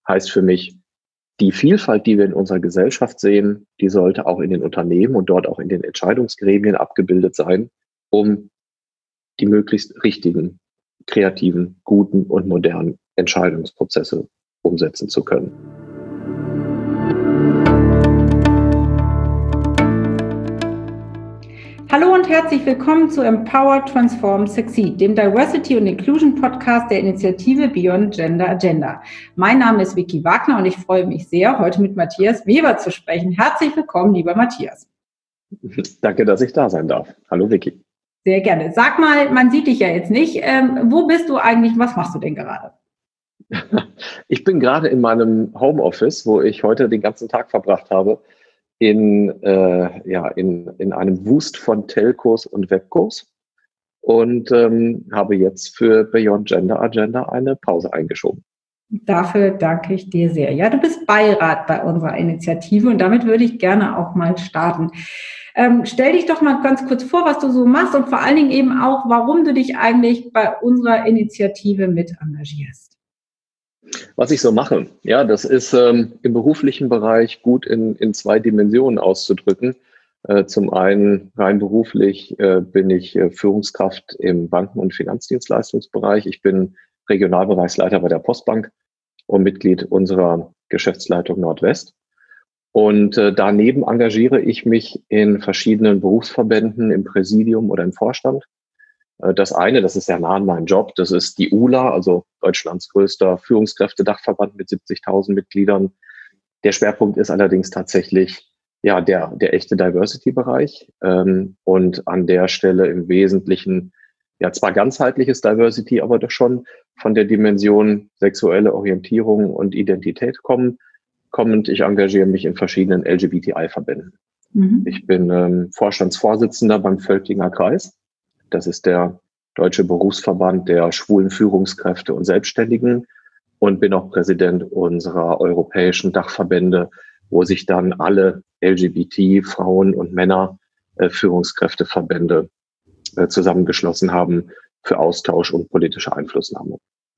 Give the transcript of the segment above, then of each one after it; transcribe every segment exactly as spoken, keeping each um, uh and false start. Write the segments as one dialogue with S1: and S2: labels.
S1: heißt für mich, die Vielfalt, die wir in unserer Gesellschaft sehen, die sollte auch in den Unternehmen und dort auch in den Entscheidungsgremien abgebildet sein, um die möglichst richtigen, kreativen, guten und modernen Entscheidungsprozesse umsetzen zu können.
S2: Hallo und herzlich willkommen zu Empower, Transform, Succeed, dem Diversity und Inclusion Podcast der Initiative Beyond Gender Agenda. Mein Name ist Vicky Wagner und ich freue mich sehr, heute mit Matthias Weber zu sprechen. Herzlich willkommen, lieber Matthias.
S1: Danke, dass ich da sein darf. Hallo Vicky.
S2: Sehr gerne. Sag mal, man sieht dich ja jetzt nicht. Ähm, wo bist du eigentlich? Was machst du denn gerade?
S1: Ich bin gerade in meinem Homeoffice, wo ich heute den ganzen Tag verbracht habe, in, äh, ja, in, in einem Wust von Telcos und Webcos und ähm, habe jetzt für Beyond Gender Agenda eine Pause eingeschoben.
S2: Dafür danke ich dir sehr. Ja, du bist Beirat bei unserer Initiative und damit würde ich gerne auch mal starten. Ähm, stell dich doch mal ganz kurz vor, was du so machst und vor allen Dingen eben auch, warum du dich eigentlich bei unserer Initiative mit engagierst.
S1: Was ich so mache, ja, das ist ähm, im beruflichen Bereich gut in, in zwei Dimensionen auszudrücken. Äh, zum einen rein beruflich äh, bin ich äh, Führungskraft im Banken- und Finanzdienstleistungsbereich. Ich bin Regionalbereichsleiter bei der Postbank und Mitglied unserer Geschäftsleitung Nordwest. Und äh, daneben engagiere ich mich in verschiedenen Berufsverbänden im Präsidium oder im Vorstand. Das eine, das ist ja nah an meinem Job, das ist die U L A, also Deutschlands größter Führungskräftedachverband mit siebzigtausend Mitgliedern. Der Schwerpunkt ist allerdings tatsächlich ja der, der echte Diversity-Bereich ähm, und an der Stelle im Wesentlichen ja zwar ganzheitliches Diversity, aber doch schon von der Dimension sexuelle Orientierung und Identität kommen, kommend. Ich engagiere mich in verschiedenen L G B T I-Verbänden. Mhm. Ich bin ähm, Vorstandsvorsitzender beim Völklinger Kreis. Das ist der Deutsche Berufsverband der schwulen Führungskräfte und Selbstständigen und bin auch Präsident unserer europäischen Dachverbände, wo sich dann alle L G B T, Frauen und Männer äh, Führungskräfteverbände äh, zusammengeschlossen haben für Austausch und politische Einflussnahme.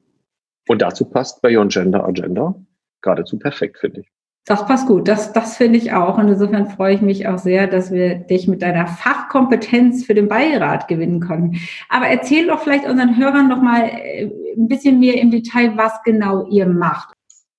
S1: Und dazu passt Beyond Gender Agenda geradezu perfekt, finde ich.
S2: Das passt gut, das, das finde ich auch. Und insofern freue ich mich auch sehr, dass wir dich mit deiner Fachkompetenz für den Beirat gewinnen konnten. Aber erzähl doch vielleicht unseren Hörern noch mal ein bisschen mehr im Detail, was genau ihr macht.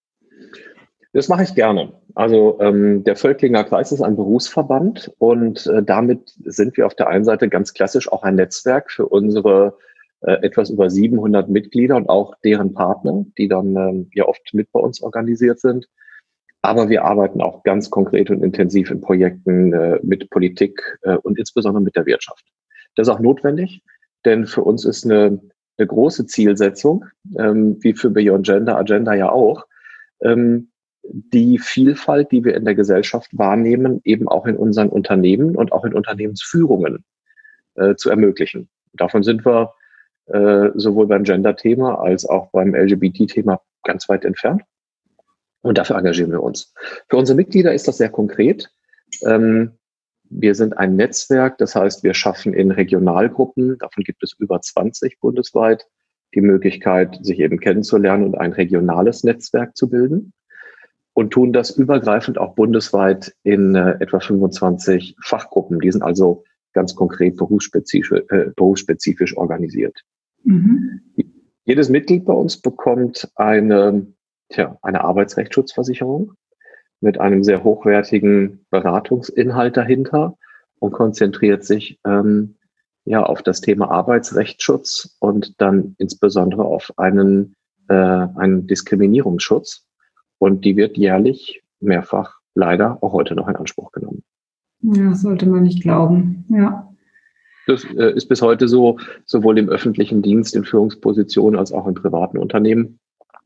S1: Das mache ich gerne. Also ähm, der Völklinger Kreis ist ein Berufsverband und äh, damit sind wir auf der einen Seite ganz klassisch auch ein Netzwerk für unsere äh, etwas über siebenhundert Mitglieder und auch deren Partner, die dann ähm, ja oft mit bei uns organisiert sind. Aber wir arbeiten auch ganz konkret und intensiv in Projekten äh, mit Politik äh, und insbesondere mit der Wirtschaft. Das ist auch notwendig, denn für uns ist eine, eine große Zielsetzung, ähm, wie für Beyond Gender Agenda ja auch, ähm, die Vielfalt, die wir in der Gesellschaft wahrnehmen, eben auch in unseren Unternehmen und auch in Unternehmensführungen äh, zu ermöglichen. Davon sind wir äh, sowohl beim Gender-Thema als auch beim L G B T-Thema ganz weit entfernt. Und dafür engagieren wir uns. Für unsere Mitglieder ist das sehr konkret. Ähm, wir sind ein Netzwerk, das heißt, wir schaffen in Regionalgruppen, davon gibt es über zwanzig bundesweit, die Möglichkeit, sich eben kennenzulernen und ein regionales Netzwerk zu bilden. Und tun das übergreifend auch bundesweit in äh, etwa fünfundzwanzig Fachgruppen. Die sind also ganz konkret berufsspezifisch, äh, berufsspezifisch organisiert. Mhm. Jedes Mitglied bei uns bekommt eine Tja, eine Arbeitsrechtsschutzversicherung mit einem sehr hochwertigen Beratungsinhalt dahinter und konzentriert sich ähm, ja auf das Thema Arbeitsrechtsschutz und dann insbesondere auf einen, äh, einen Diskriminierungsschutz. Und die wird jährlich mehrfach leider auch heute noch in Anspruch genommen.
S2: Ja, das sollte man nicht glauben, ja.
S1: Das äh, ist bis heute so, sowohl im öffentlichen Dienst, in Führungspositionen als auch in privaten Unternehmen.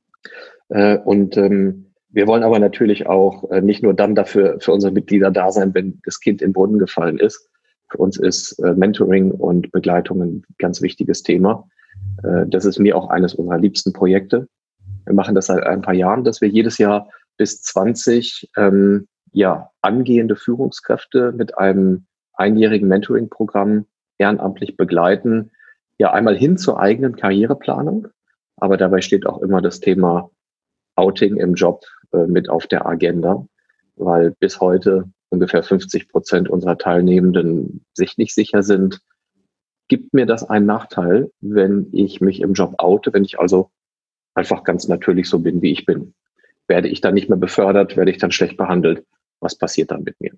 S1: Äh, und ähm, wir wollen aber natürlich auch äh, nicht nur dann dafür für unsere Mitglieder da sein, wenn das Kind in den Brunnen gefallen ist. Für uns ist äh, Mentoring und Begleitung ein ganz wichtiges Thema. Äh, das ist mir auch eines unserer liebsten Projekte. Wir machen das seit ein paar Jahren, dass wir jedes Jahr bis zwanzig ähm, ja, angehende Führungskräfte mit einem einjährigen Mentoring-Programm ehrenamtlich begleiten. Ja, einmal hin zur eigenen Karriereplanung, aber dabei steht auch immer das Thema Outing im Job äh, mit auf der Agenda, weil bis heute ungefähr fünfzig Prozent unserer Teilnehmenden sich nicht sicher sind. Gibt mir das einen Nachteil, wenn ich mich im Job oute, wenn ich also einfach ganz natürlich so bin, wie ich bin? Werde ich dann nicht mehr befördert? Werde ich dann schlecht behandelt? Was passiert dann mit mir?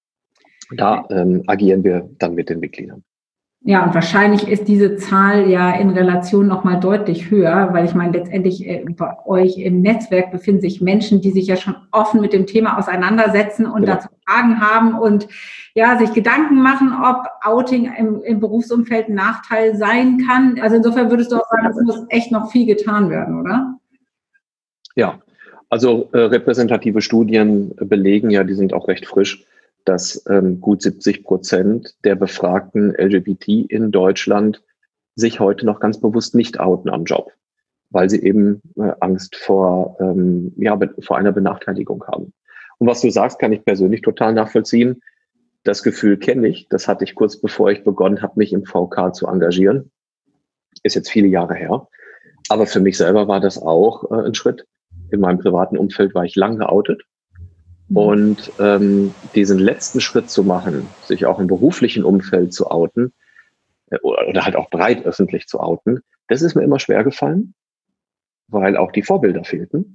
S1: Da ähm, agieren wir dann mit den Mitgliedern.
S2: Ja, und wahrscheinlich ist diese Zahl ja in Relation nochmal deutlich höher, weil ich meine, letztendlich äh, bei euch im Netzwerk befinden sich Menschen, die sich ja schon offen mit dem Thema auseinandersetzen und
S1: Genau.
S2: dazu Fragen haben und ja, sich Gedanken machen, ob Outing im, im Berufsumfeld ein Nachteil sein kann. Also insofern würdest du auch sagen, es muss echt noch viel getan werden, oder?
S1: Ja, also äh, repräsentative Studien belegen ja, die sind auch recht frisch, dass ähm, gut siebzig Prozent der befragten L G B T in Deutschland sich heute noch ganz bewusst nicht outen am Job, weil sie eben äh, Angst vor, ähm, ja, vor einer Benachteiligung haben. Und was du sagst, kann ich persönlich total nachvollziehen. Das Gefühl kenne ich. Das hatte ich kurz bevor ich begonnen habe, mich im V K zu engagieren. Ist jetzt viele Jahre her. Aber für mich selber war das auch äh, ein Schritt. In meinem privaten Umfeld war ich lang geoutet. Und ähm, diesen letzten Schritt zu machen, sich auch im beruflichen Umfeld zu outen äh, oder, oder halt auch breit öffentlich zu outen, das ist mir immer schwer gefallen, weil auch die Vorbilder fehlten.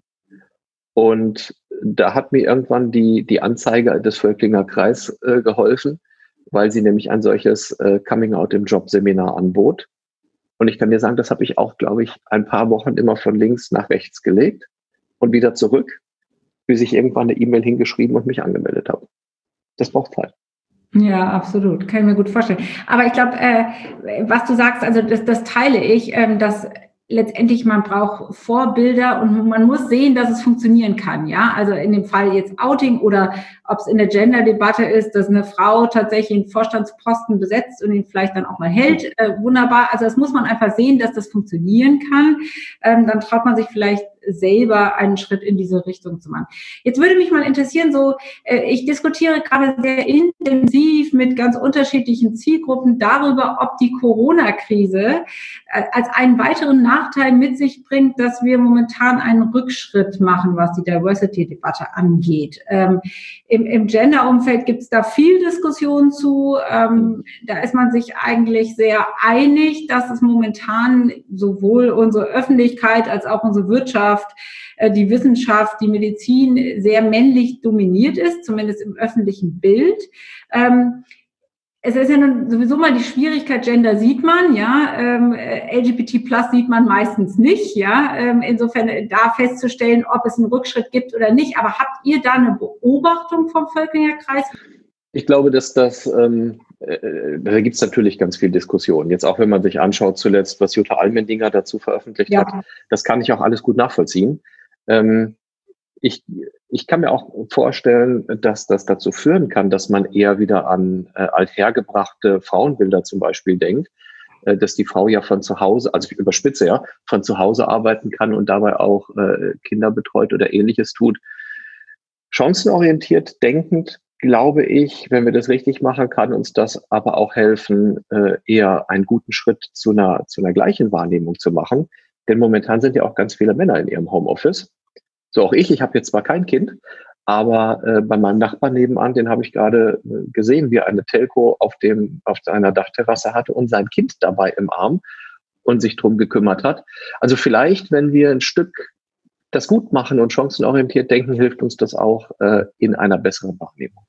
S1: Und da hat mir irgendwann die, die Anzeige des Völklinger Kreis äh, geholfen, weil sie nämlich ein solches äh, Coming-out im Job-Seminar anbot. Und ich kann dir sagen, das habe ich auch, glaube ich, ein paar Wochen immer von links nach rechts gelegt und wieder zurück, bis ich irgendwann eine E-Mail hingeschrieben und mich angemeldet habe. Das braucht Zeit.
S2: Ja, absolut. Kann ich mir gut vorstellen. Aber ich glaube, äh, was du sagst, also das, das teile ich, ähm, dass letztendlich man braucht Vorbilder und man muss sehen, dass es funktionieren kann. Ja, also in dem Fall jetzt Outing oder ob es in der Gender-Debatte ist, dass eine Frau tatsächlich einen Vorstandsposten besetzt und ihn vielleicht dann auch mal hält. Äh, wunderbar. Also das muss man einfach sehen, dass das funktionieren kann. Ähm, dann traut man sich vielleicht selber einen Schritt in diese Richtung zu machen. Jetzt würde mich mal interessieren, so, äh, ich diskutiere gerade sehr intensiv mit ganz unterschiedlichen Zielgruppen darüber, ob die Corona-Krise äh, als einen weiteren Nachteil mit sich bringt, dass wir momentan einen Rückschritt machen, was die Diversity-Debatte angeht. Ähm, im, im Gender-Umfeld gibt es da viel Diskussion zu. Ähm, da ist man sich eigentlich sehr einig, dass es momentan sowohl unsere Öffentlichkeit als auch unsere Wirtschaft, die Wissenschaft, die Medizin sehr männlich dominiert ist, zumindest im öffentlichen Bild. Ähm, es ist ja nun sowieso mal die Schwierigkeit, Gender sieht man, ja, ähm, L G B T plus sieht man meistens nicht, ja, ähm, insofern da festzustellen, ob es einen Rückschritt gibt oder nicht. Aber habt ihr da eine Beobachtung vom Völklinger Kreis?
S1: Ich glaube, dass das, ähm, äh, da gibt es natürlich ganz viel Diskussion. Jetzt auch, wenn man sich anschaut zuletzt, was Jutta Allmendinger dazu veröffentlicht ja. hat, das kann ich auch alles gut nachvollziehen. Ähm, ich, ich kann mir auch vorstellen, dass das dazu führen kann, dass man eher wieder an äh, althergebrachte Frauenbilder zum Beispiel denkt, äh, dass die Frau ja von zu Hause, also ich überspitze ja, von zu Hause arbeiten kann und dabei auch äh, Kinder betreut oder Ähnliches tut. Chancenorientiert denkend, glaube ich, wenn wir das richtig machen, kann uns das aber auch helfen, äh, eher einen guten Schritt zu einer, zu einer gleichen Wahrnehmung zu machen. Denn momentan sind ja auch ganz viele Männer in ihrem Homeoffice. So auch ich, ich habe jetzt zwar kein Kind, aber äh, bei meinem Nachbarn nebenan, den habe ich gerade äh, gesehen, wie er eine Telco auf dem, auf seiner Dachterrasse hatte und sein Kind dabei im Arm und sich drum gekümmert hat. Also vielleicht, wenn wir ein Stück das gut machen und chancenorientiert denken, hilft uns das auch äh, in einer besseren Wahrnehmung.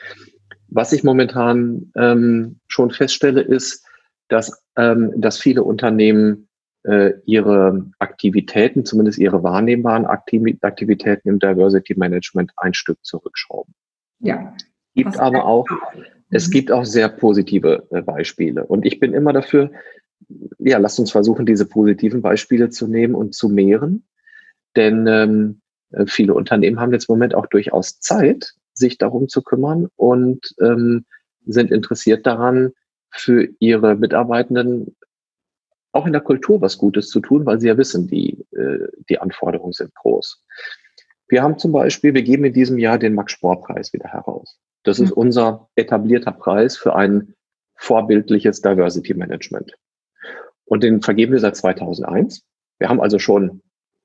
S1: Was ich momentan ähm, schon feststelle, ist, dass, ähm, dass viele Unternehmen äh, ihre Aktivitäten, zumindest ihre wahrnehmbaren Aktivitäten im Diversity Management ein Stück zurückschrauben.
S2: Ja.
S1: Es gibt aber auch, es gibt auch sehr positive äh, Beispiele. Und ich bin immer dafür, ja, lasst uns versuchen, diese positiven Beispiele zu nehmen und zu mehren. Denn ähm, viele Unternehmen haben jetzt im Moment auch durchaus Zeit, sich darum zu kümmern und ähm, sind interessiert daran, für ihre Mitarbeitenden auch in der Kultur was Gutes zu tun, weil sie ja wissen, die, äh, die Anforderungen sind groß. Wir haben zum Beispiel, wir geben in diesem Jahr den Max-Spohr-Preis wieder heraus. Das ist unser etablierter Preis für ein vorbildliches Diversity Management. Und den vergeben wir seit zweitausendeins. Wir haben also schon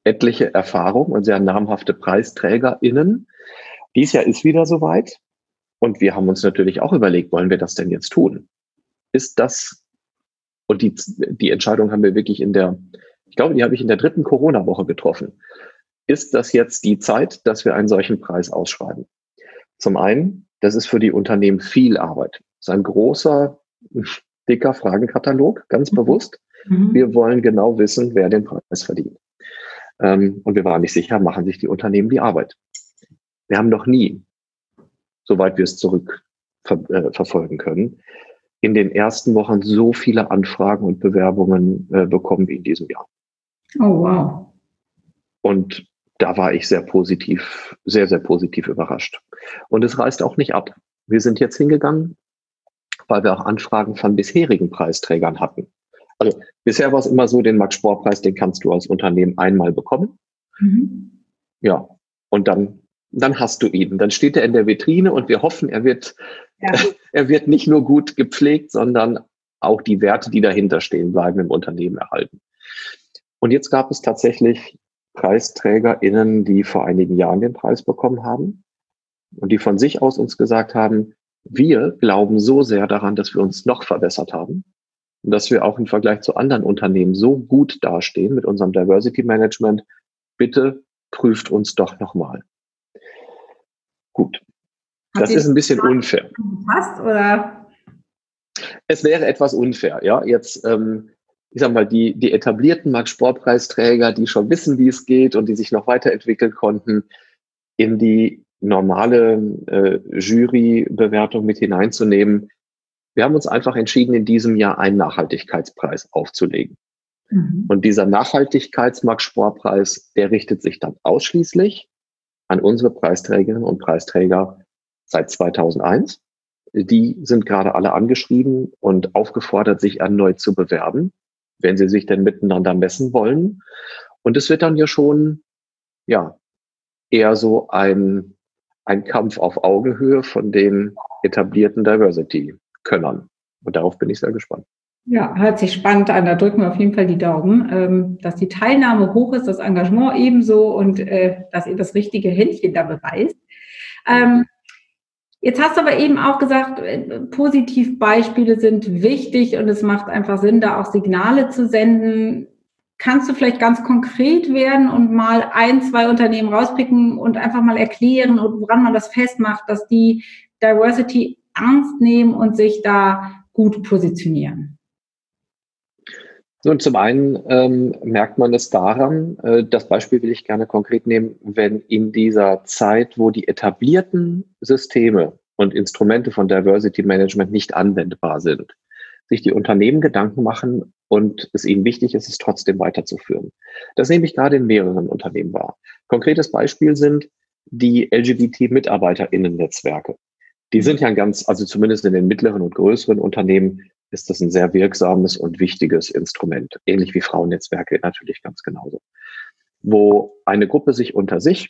S1: etliche Erfahrung und sehr namhafte PreisträgerInnen. Dies Jahr ist wieder soweit. Und wir haben uns natürlich auch überlegt, wollen wir das denn jetzt tun? Ist das, und die, die Entscheidung haben wir wirklich in der, ich glaube, die habe ich in der dritten Corona-Woche getroffen. Ist das jetzt die Zeit, dass wir einen solchen Preis ausschreiben? Zum einen, das ist für die Unternehmen viel Arbeit. Das ist ein großer, dicker Fragenkatalog, ganz bewusst. Mhm. Wir wollen genau wissen, wer den Preis verdient. Ähm, und wir waren nicht sicher, machen sich die Unternehmen die Arbeit. Wir haben noch nie, soweit wir es zurück ver äh, verfolgen können, in den ersten Wochen so viele Anfragen und Bewerbungen äh, bekommen wie in diesem Jahr.
S2: Oh, wow.
S1: Und da war ich sehr positiv, sehr, sehr positiv überrascht. Und es reißt auch nicht ab. Wir sind jetzt hingegangen, weil wir auch Anfragen von bisherigen Preisträgern hatten. Also bisher war es immer so, den Max-Spohr-Preis, den kannst du als Unternehmen einmal bekommen. Mhm. Ja, und dann, dann hast du ihn. Dann steht er in der Vitrine und wir hoffen, er wird, ja. er wird nicht nur gut gepflegt, sondern auch die Werte, die dahinter stehen, bleiben im Unternehmen erhalten. Und jetzt gab es tatsächlich PreisträgerInnen, die vor einigen Jahren den Preis bekommen haben und die von sich aus uns gesagt haben, wir glauben so sehr daran, dass wir uns noch verbessert haben und dass wir auch im Vergleich zu anderen Unternehmen so gut dastehen mit unserem Diversity Management. Bitte prüft uns doch nochmal. Gut. Das ist ein bisschen unfair.
S2: Passt, oder?
S1: Es wäre etwas unfair, ja. Jetzt, ähm, ich sag mal, die, die etablierten Max-Spohr-Preisträger, die schon wissen, wie es geht und die sich noch weiterentwickeln konnten, in die normale äh, Jurybewertung mit hineinzunehmen. Wir haben uns einfach entschieden, in diesem Jahr einen Nachhaltigkeitspreis aufzulegen. Mhm. Und dieser Nachhaltigkeits-Max-Spohr-Preis, der richtet sich dann ausschließlich an unsere Preisträgerinnen und Preisträger seit zweitausendeins. Die sind gerade alle angeschrieben und aufgefordert, sich erneut zu bewerben, wenn sie sich denn miteinander messen wollen. Und es wird dann ja schon, ja, eher so ein, ein Kampf auf Augenhöhe von den etablierten Diversity-Könnern. Und darauf bin ich sehr gespannt.
S2: Ja, hört sich spannend an. Da drücken wir auf jeden Fall die Daumen, dass die Teilnahme hoch ist, das Engagement ebenso und dass ihr das richtige Händchen da beweist. Jetzt hast du aber eben auch gesagt, Positivbeispiele sind wichtig und es macht einfach Sinn, da auch Signale zu senden. Kannst du vielleicht ganz konkret werden und mal ein, zwei Unternehmen rauspicken und einfach mal erklären, woran man das festmacht, dass die Diversity ernst nehmen und sich da gut positionieren?
S1: Nun, zum einen ähm, merkt man es daran, äh, das Beispiel will ich gerne konkret nehmen, wenn in dieser Zeit, wo die etablierten Systeme und Instrumente von Diversity Management nicht anwendbar sind, sich die Unternehmen Gedanken machen und es ihnen wichtig ist, es trotzdem weiterzuführen. Das nehme ich gerade in mehreren Unternehmen wahr. Konkretes Beispiel sind die L G B T-MitarbeiterInnen-Netzwerke. Die sind ja ganz, also zumindest in den mittleren und größeren Unternehmen, ist das ein sehr wirksames und wichtiges Instrument. Ähnlich wie Frauennetzwerke natürlich ganz genauso. Wo eine Gruppe sich unter sich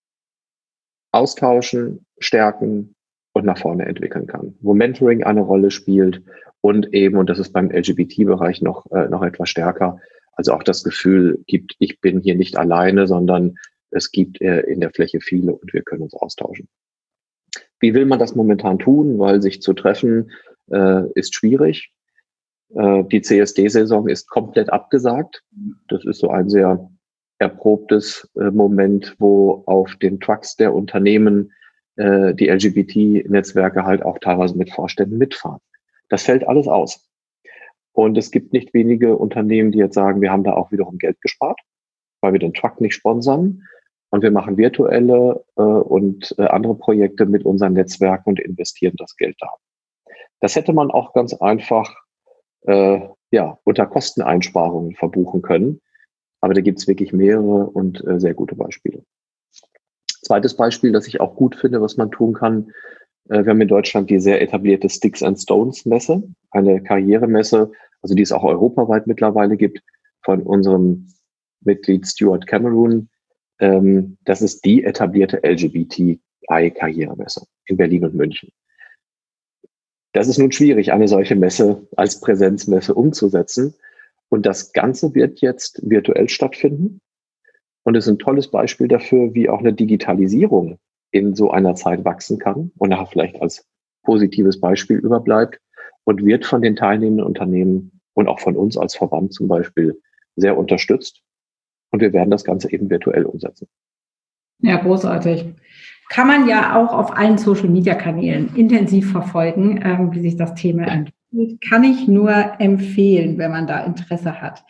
S1: austauschen, stärken und nach vorne entwickeln kann. Wo Mentoring eine Rolle spielt und eben, und das ist beim L G B T-Bereich noch, äh, noch etwas stärker, also auch das Gefühl gibt, ich bin hier nicht alleine, sondern es gibt äh, in der Fläche viele und wir können uns austauschen. Wie will man das momentan tun? Weil sich zu treffen äh, ist schwierig. Äh, die C S D-Saison ist komplett abgesagt. Das ist so ein sehr erprobtes äh, Moment, wo auf den Trucks der Unternehmen äh, die L G B T-Netzwerke halt auch teilweise mit Vorständen mitfahren. Das fällt alles aus. Und es gibt nicht wenige Unternehmen, die jetzt sagen, wir haben da auch wiederum Geld gespart, weil wir den Truck nicht sponsern. Und wir machen virtuelle äh, und äh, andere Projekte mit unseren Netzwerken und investieren das Geld da. Das hätte man auch ganz einfach äh, ja, unter Kosteneinsparungen verbuchen können. Aber da gibt es wirklich mehrere und äh, sehr gute Beispiele. Zweites Beispiel, das ich auch gut finde, was man tun kann. Äh, wir haben in Deutschland die sehr etablierte Sticks and Stones Messe, eine Karrieremesse, also die es auch europaweit mittlerweile gibt, von unserem Mitglied Stuart Cameron. Ähm, das ist die etablierte L G B T I-Karrieremesse in Berlin und München. Das ist nun schwierig, eine solche Messe als Präsenzmesse umzusetzen. Und das Ganze wird jetzt virtuell stattfinden. Und es ist ein tolles Beispiel dafür, wie auch eine Digitalisierung in so einer Zeit wachsen kann und nachher vielleicht als positives Beispiel überbleibt und wird von den teilnehmenden Unternehmen und auch von uns als Verband zum Beispiel sehr unterstützt. Und wir werden das Ganze eben virtuell umsetzen.
S2: Ja, großartig. Kann man ja auch auf allen Social-Media-Kanälen intensiv verfolgen, ähm, wie sich das Thema entwickelt. Kann ich nur empfehlen, wenn man da Interesse hat.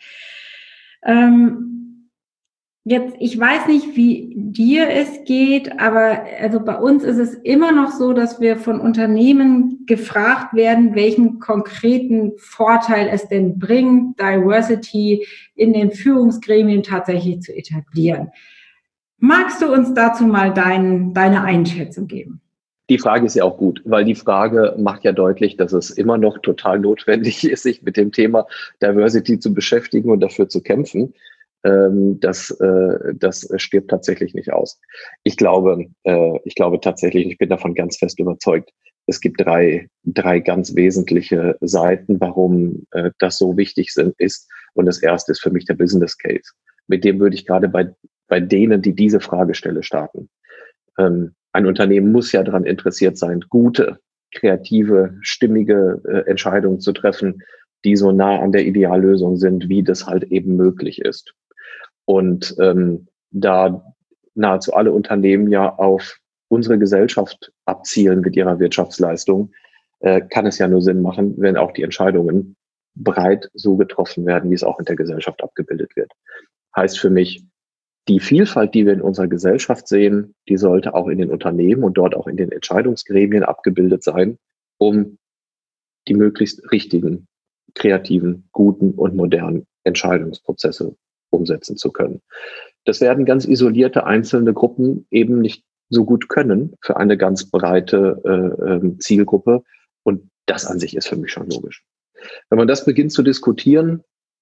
S2: Ähm, jetzt, ich weiß nicht, wie dir es geht, aber also bei uns ist es immer noch so, dass wir von Unternehmen gefragt werden, welchen konkreten Vorteil es denn bringt, Diversity in den Führungsgremien tatsächlich zu etablieren. Magst du uns dazu mal dein, deine Einschätzung geben?
S1: Die Frage ist ja auch gut, weil die Frage macht ja deutlich, dass es immer noch total notwendig ist, sich mit dem Thema Diversity zu beschäftigen und dafür zu kämpfen. Ähm, das, äh, das stirbt tatsächlich nicht aus. Ich glaube, äh, ich glaube tatsächlich, ich bin davon ganz fest überzeugt, es gibt drei, drei ganz wesentliche Seiten, warum äh, das so wichtig sind, ist. Und das erste ist für mich der Business Case. Mit dem würde ich gerade bei, bei denen, die diese Fragestelle starten. Ähm, ein Unternehmen muss ja daran interessiert sein, gute, kreative, stimmige äh, Entscheidungen zu treffen, die so nah an der Ideallösung sind, wie das halt eben möglich ist. Und ähm, da nahezu alle Unternehmen ja auf unsere Gesellschaft abzielen mit ihrer Wirtschaftsleistung, äh, kann es ja nur Sinn machen, wenn auch die Entscheidungen breit so getroffen werden, wie es auch in der Gesellschaft abgebildet wird. Heißt für mich, die Vielfalt, die wir in unserer Gesellschaft sehen, die sollte auch in den Unternehmen und dort auch in den Entscheidungsgremien abgebildet sein, um die möglichst richtigen, kreativen, guten und modernen Entscheidungsprozesse umsetzen zu können. Das werden ganz isolierte einzelne Gruppen eben nicht so gut können für eine ganz breite äh, Zielgruppe. Und das an sich ist für mich schon logisch. Wenn man das beginnt zu diskutieren,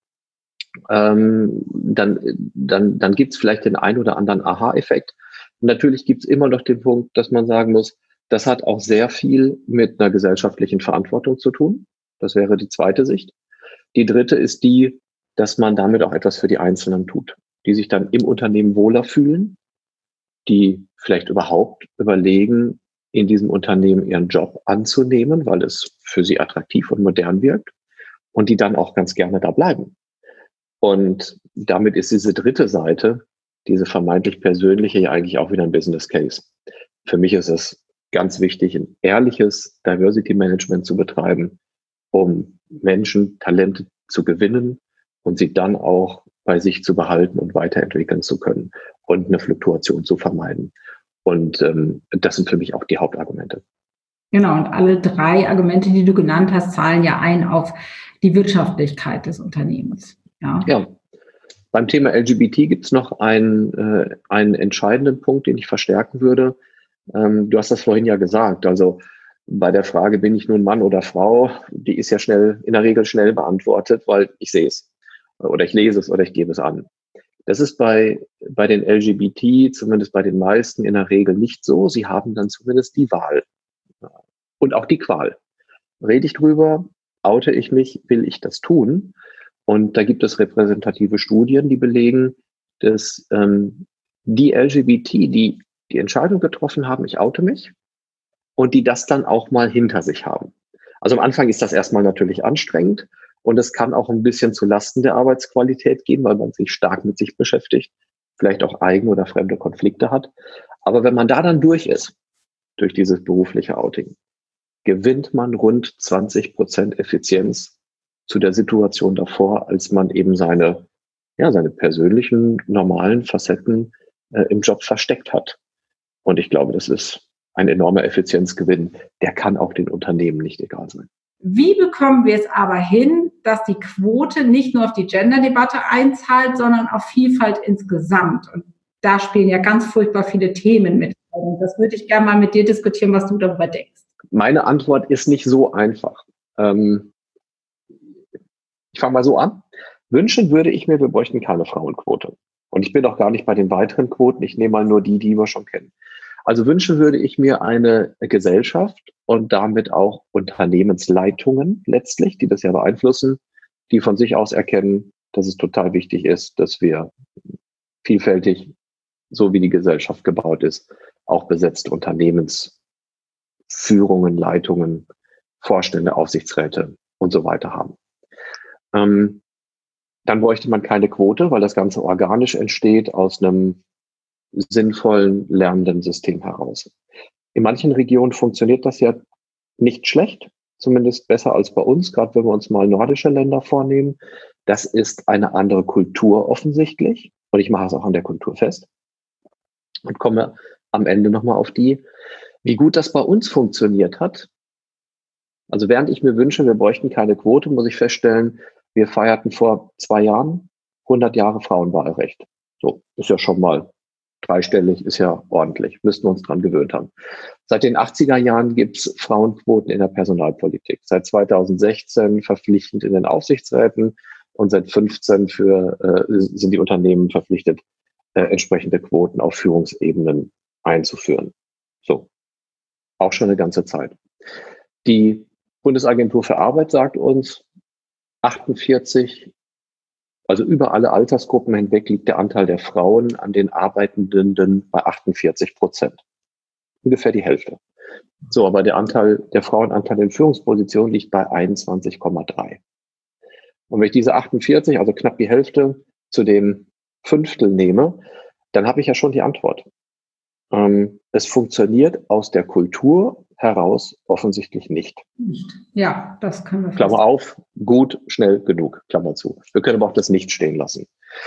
S1: ähm, dann, dann, dann gibt es vielleicht den einen oder anderen Aha-Effekt. Natürlich gibt es immer noch den Punkt, dass man sagen muss, das hat auch sehr viel mit einer gesellschaftlichen Verantwortung zu tun. Das wäre die zweite Sicht. Die dritte ist die, dass man damit auch etwas für die Einzelnen tut, die sich dann im Unternehmen wohler fühlen, die vielleicht überhaupt überlegen, in diesem Unternehmen ihren Job anzunehmen, weil es für sie attraktiv und modern wirkt und die dann auch ganz gerne da bleiben. Und damit ist diese dritte Seite, diese vermeintlich persönliche, ja eigentlich auch wieder ein Business Case. Für mich ist es ganz wichtig, ein ehrliches Diversity Management zu betreiben, um Menschen, Talente zu gewinnen und sie dann auch bei sich zu behalten und weiterentwickeln zu können und eine Fluktuation zu vermeiden. Und ähm, das sind für mich auch die Hauptargumente.
S2: Genau, und alle drei Argumente, die du genannt hast, zahlen ja ein auf die Wirtschaftlichkeit des Unternehmens. Ja,
S1: ja. Beim Thema L G B T gibt es noch einen, äh, einen entscheidenden Punkt, den ich verstärken würde. Ähm, du hast das vorhin ja gesagt, also bei der Frage, bin ich nun Mann oder Frau, die ist ja schnell, in der Regel schnell beantwortet, weil ich sehe es oder ich lese es oder ich gebe es an. Das ist bei, bei den L G B T, zumindest bei den meisten, in der Regel nicht so. Sie haben dann zumindest die Wahl und auch die Qual. Rede ich drüber, oute ich mich, will ich das tun? Und da gibt es repräsentative Studien, die belegen, dass ähm, die L G B T, die die Entscheidung getroffen haben, ich oute mich, und die das dann auch mal hinter sich haben. Also am Anfang ist das erstmal natürlich anstrengend und es kann auch ein bisschen zu Lasten der Arbeitsqualität gehen, weil man sich stark mit sich beschäftigt, vielleicht auch eigene oder fremde Konflikte hat. Aber wenn man da dann durch ist, durch dieses berufliche Outing, gewinnt man rund zwanzig Prozent Effizienz zu der Situation davor, als man eben seine, ja, seine persönlichen, normalen Facetten äh, im Job versteckt hat. Und ich glaube, das ist ein enormer Effizienzgewinn. Der kann auch den Unternehmen nicht egal sein.
S2: Wie bekommen wir es aber hin, dass die Quote nicht nur auf die Gender-Debatte einzahlt, sondern auf Vielfalt insgesamt? Und da spielen ja ganz furchtbar viele Themen mit. Und das würde ich gerne mal mit dir diskutieren, was du darüber denkst.
S1: Meine Antwort ist nicht so einfach. Ähm, ich fange mal so an. Wünschen würde ich mir, wir bräuchten keine Frauenquote. Und ich bin auch gar nicht bei den weiteren Quoten. Ich nehme mal nur die, die wir schon kennen. Also wünschen würde ich mir eine Gesellschaft und damit auch Unternehmensleitungen letztlich, die das ja beeinflussen, die von sich aus erkennen, dass es total wichtig ist, dass wir vielfältig, so wie die Gesellschaft gebaut ist, auch besetzte Unternehmensführungen, Leitungen, Vorstände, Aufsichtsräte und so weiter haben. Ähm, dann bräuchte man keine Quote, weil das Ganze organisch entsteht aus einem sinnvollen, lernenden System heraus. In manchen Regionen funktioniert das ja nicht schlecht, zumindest besser als bei uns, gerade wenn wir uns mal nordische Länder vornehmen. Das ist eine andere Kultur offensichtlich und ich mache es auch an der Kultur fest und komme am Ende nochmal auf die, wie gut das bei uns funktioniert hat. Also während ich mir wünsche, wir bräuchten keine Quote, muss ich feststellen, wir feierten vor zwei Jahren hundert Jahre Frauenwahlrecht. So, ist ja schon mal dreistellig, ist ja ordentlich, müssten wir uns dran gewöhnt haben. Seit den achtziger Jahren gibt es Frauenquoten in der Personalpolitik. Seit zweitausendsechzehn verpflichtend in den Aufsichtsräten und seit fünfzehn für, äh, sind die Unternehmen verpflichtet, äh, entsprechende Quoten auf Führungsebenen einzuführen. So, auch schon eine ganze Zeit. Die Bundesagentur für Arbeit sagt uns, achtundvierzig, also über alle Altersgruppen hinweg liegt der Anteil der Frauen an den Arbeitenden bei achtundvierzig Prozent. Ungefähr die Hälfte. So, aber der Anteil, der Frauenanteil in Führungspositionen liegt bei einundzwanzig Komma drei. Und wenn ich diese achtundvierzig, also knapp die Hälfte, zu dem Fünftel nehme, dann habe ich ja schon die Antwort. Ähm, es funktioniert aus der Kultur heraus offensichtlich nicht.
S2: Nicht. Ja, das können wir
S1: Klammer auf, gut, schnell genug, Klammer zu. Wir können aber auch das nicht stehen lassen.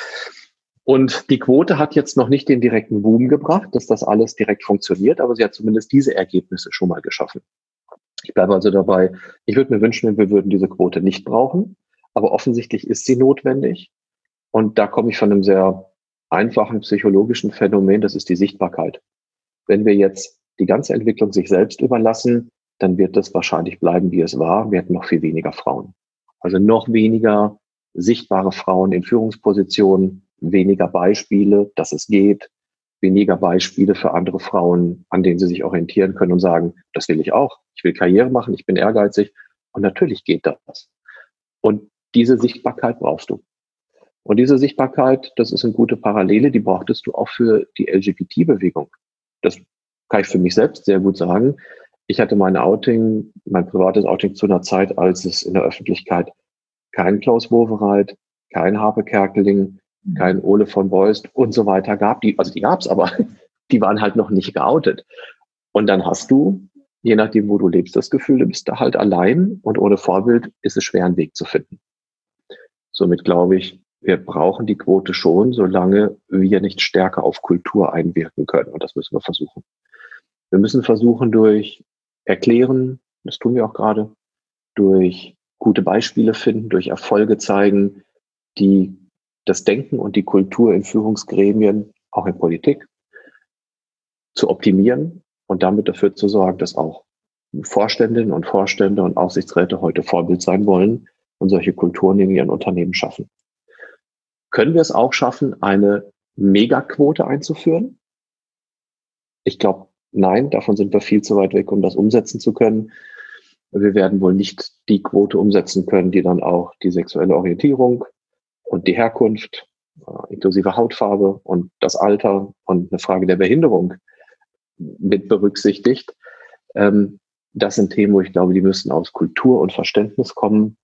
S1: Und die Quote hat jetzt noch nicht den direkten Boom gebracht, dass das alles direkt funktioniert, aber sie hat zumindest diese Ergebnisse schon mal geschaffen. Ich bleibe also dabei, ich würde mir wünschen, wir würden diese Quote nicht brauchen, aber offensichtlich ist sie notwendig. Und da komme ich von einem sehr einfachen psychologischen Phänomen, das ist die Sichtbarkeit. Wenn wir jetzt die ganze Entwicklung sich selbst überlassen, dann wird das wahrscheinlich bleiben, wie es war. Wir hätten noch viel weniger Frauen. Also noch weniger sichtbare Frauen in Führungspositionen, weniger Beispiele, dass es geht, weniger Beispiele für andere Frauen, an denen sie sich orientieren können und sagen, das will ich auch. Ich will Karriere machen, ich bin ehrgeizig. Und natürlich geht das. Und diese Sichtbarkeit brauchst du. Und diese Sichtbarkeit, das ist eine gute Parallele, die brauchtest du auch für die L G B T-Bewegung. Das kann ich für mich selbst sehr gut sagen. Ich hatte mein Outing, mein privates Outing zu einer Zeit, als es in der Öffentlichkeit keinen Klaus Wowereit, kein Harpe Kerkeling, kein Ole von Beust und so weiter gab. Die, also die gab's, aber die waren halt noch nicht geoutet. Und dann hast du, je nachdem, wo du lebst, das Gefühl, du bist da halt allein und ohne Vorbild ist es schwer, einen Weg zu finden. Somit glaube ich, wir brauchen die Quote schon, solange wir nicht stärker auf Kultur einwirken können. Und das müssen wir versuchen. Wir müssen versuchen, durch Erklären, das tun wir auch gerade, durch gute Beispiele finden, durch Erfolge zeigen, die das Denken und die Kultur in Führungsgremien, auch in Politik, zu optimieren und damit dafür zu sorgen, dass auch Vorständinnen und Vorstände und Aufsichtsräte heute Vorbild sein wollen und solche Kulturen in ihren Unternehmen schaffen. Können wir es auch schaffen, eine Megaquote einzuführen? Ich glaube, nein, davon sind wir viel zu weit weg, um das umsetzen zu können. Wir werden wohl nicht die Quote umsetzen können, die dann auch die sexuelle Orientierung und die Herkunft, äh, inklusive Hautfarbe und das Alter und eine Frage der Behinderung mit berücksichtigt. Ähm, das sind Themen, wo ich glaube, die müssen aus Kultur und Verständnis kommen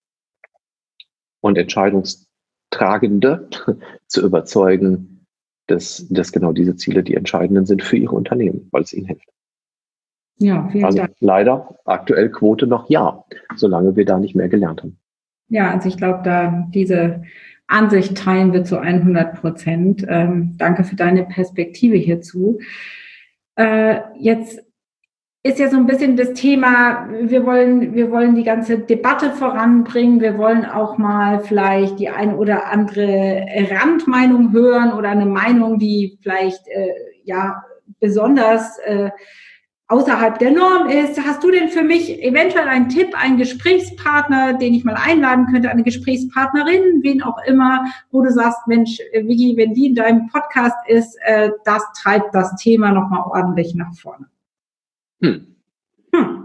S1: und Entscheidungstragende zu überzeugen, dass, dass genau diese Ziele die entscheidenden sind für ihre Unternehmen, weil es ihnen hilft.
S2: Ja, vielen
S1: also
S2: Dank.
S1: Leider aktuell Quote noch ja, solange wir da nicht mehr gelernt haben.
S2: Ja, also ich glaube, da diese Ansicht teilen wir zu hundert Prozent. Ähm, danke für deine Perspektive hierzu. Äh, jetzt ist ja so ein bisschen das Thema, wir wollen, wir wollen die ganze Debatte voranbringen. Wir wollen auch mal vielleicht die ein oder andere Randmeinung hören oder eine Meinung, die vielleicht äh, ja besonders äh, außerhalb der Norm ist. Hast du denn für mich eventuell einen Tipp, einen Gesprächspartner, den ich mal einladen könnte, eine Gesprächspartnerin, wen auch immer, wo du sagst, Mensch, Vicky, wenn die in deinem Podcast ist, äh, das treibt das Thema nochmal ordentlich nach vorne.
S1: Hm. Hm.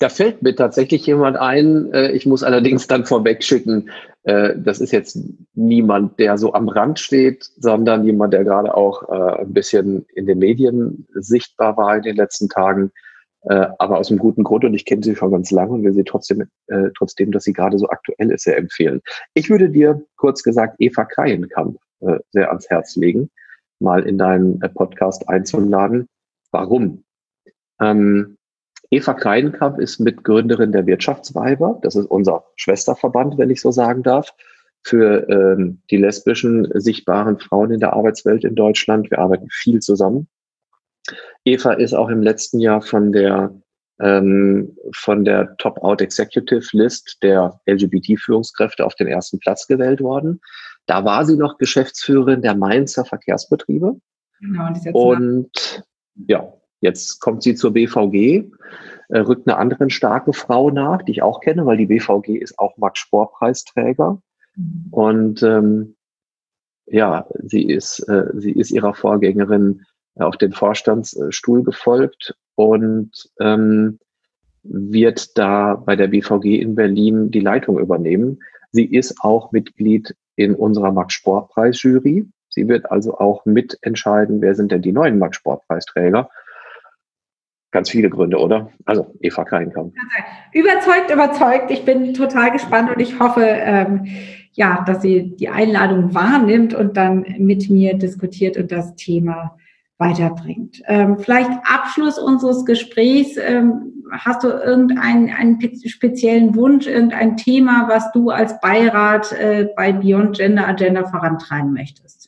S1: Da fällt mir tatsächlich jemand ein, äh, ich muss allerdings dann vorweg schicken, äh, das ist jetzt niemand, der so am Rand steht, sondern jemand, der gerade auch äh, ein bisschen in den Medien sichtbar war in den letzten Tagen, äh, aber aus einem guten Grund, und ich kenne sie schon ganz lange und will sie trotzdem, äh, trotzdem, dass sie gerade so aktuell ist, sehr empfehlen. Ich würde dir kurz gesagt Eva Kreienkamp äh, sehr ans Herz legen, mal in deinen äh, Podcast einzuladen. Warum? Ähm, Eva Kreienkamp ist Mitgründerin der Wirtschaftsweiber. Das ist unser Schwesterverband, wenn ich so sagen darf, für ähm, die lesbischen, sichtbaren Frauen in der Arbeitswelt in Deutschland. Wir arbeiten viel zusammen. Eva ist auch im letzten Jahr von der, ähm, von der Top-Out Executive List der L G B T-Führungskräfte auf den ersten Platz gewählt worden. Da war sie noch Geschäftsführerin der Mainzer Verkehrsbetriebe.
S2: Genau, und, jetzt
S1: und ja, jetzt kommt sie zur B V G, äh, rückt einer anderen starken Frau nach, die ich auch kenne, weil die B V G ist auch Max-Spohr-Preisträger. Mhm. Und ähm, ja, sie ist, äh, sie ist ihrer Vorgängerin äh, auf den Vorstandsstuhl gefolgt und ähm, wird da bei der B V G in Berlin die Leitung übernehmen. Sie ist auch Mitglied in unserer Max-Spohr-Preis-Jury. Sie wird also auch mitentscheiden, wer sind denn die neuen Max-Spohr-Preisträger. Ganz viele Gründe, oder? Also Eva Kreienkamp.
S2: Überzeugt, überzeugt. Ich bin total gespannt und ich hoffe, ähm, ja, dass sie die Einladung wahrnimmt und dann mit mir diskutiert und das Thema weiterbringt. Ähm, vielleicht Abschluss unseres Gesprächs. Ähm, hast du irgendeinen einen speziellen Wunsch, irgendein Thema, was du als Beirat äh, bei Beyond Gender Agenda vorantreiben möchtest?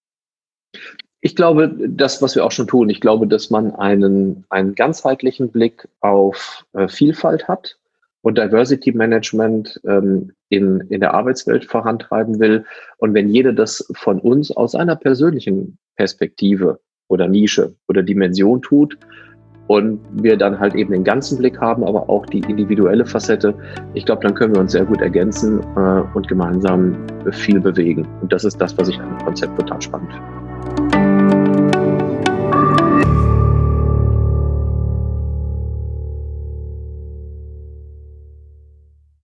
S1: Ich glaube, das, was wir auch schon tun, ich glaube, dass man einen, einen ganzheitlichen Blick auf äh, Vielfalt hat und Diversity Management ähm, in, in der Arbeitswelt vorantreiben will. Und wenn jeder das von uns aus einer persönlichen Perspektive oder Nische oder Dimension tut und wir dann halt eben den ganzen Blick haben, aber auch die individuelle Facette, ich glaube, dann können wir uns sehr gut ergänzen äh, und gemeinsam viel bewegen. Und das ist das, was ich an dem Konzept total spannend finde.